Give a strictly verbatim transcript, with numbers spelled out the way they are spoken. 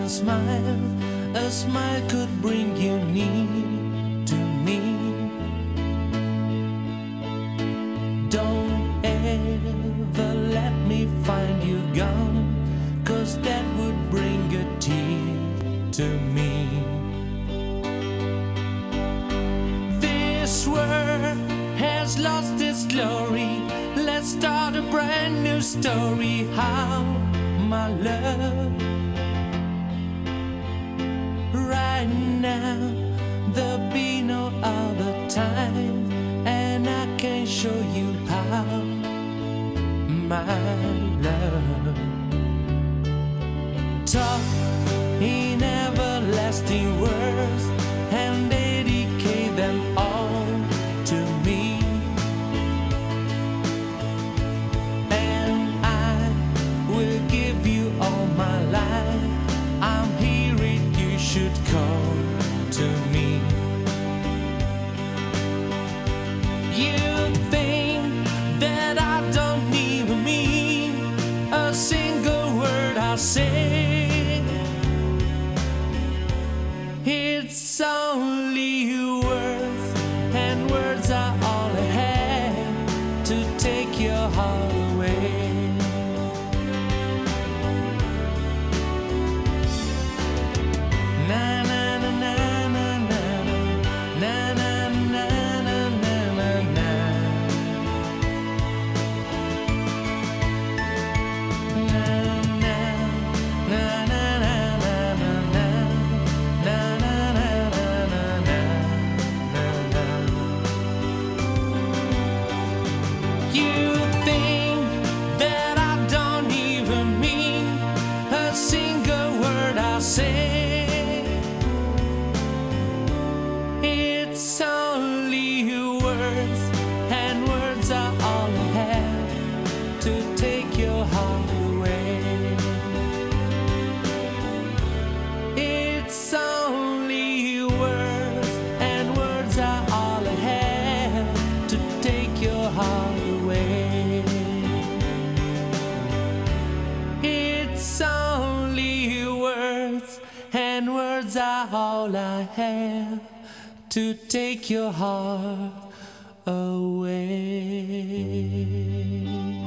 smile, a smile could bring you near to me. Don't ever let me find you gone, 'cause that would bring a tear to me. This world has lost its glory. Let's start a brand new story. How, my love, right now there'll be no other time, and I can show you how, my love. Talk in everlasting words and dedicate them all to me, and I will give you all my life. I'm here if you should call to me. You think that I don't even mean a single word I say. It's only words, and words are all I have to take your heart away. Na na na na na na na na na na na na na. Na na na na na na na na. Na na na na na na na. You think that I don't even mean a single word I say. It's only words, and words are all I have to take your heart away. It's only words, and words are all I have to take your heart away. It's only words, and words are all I have to take your heart away.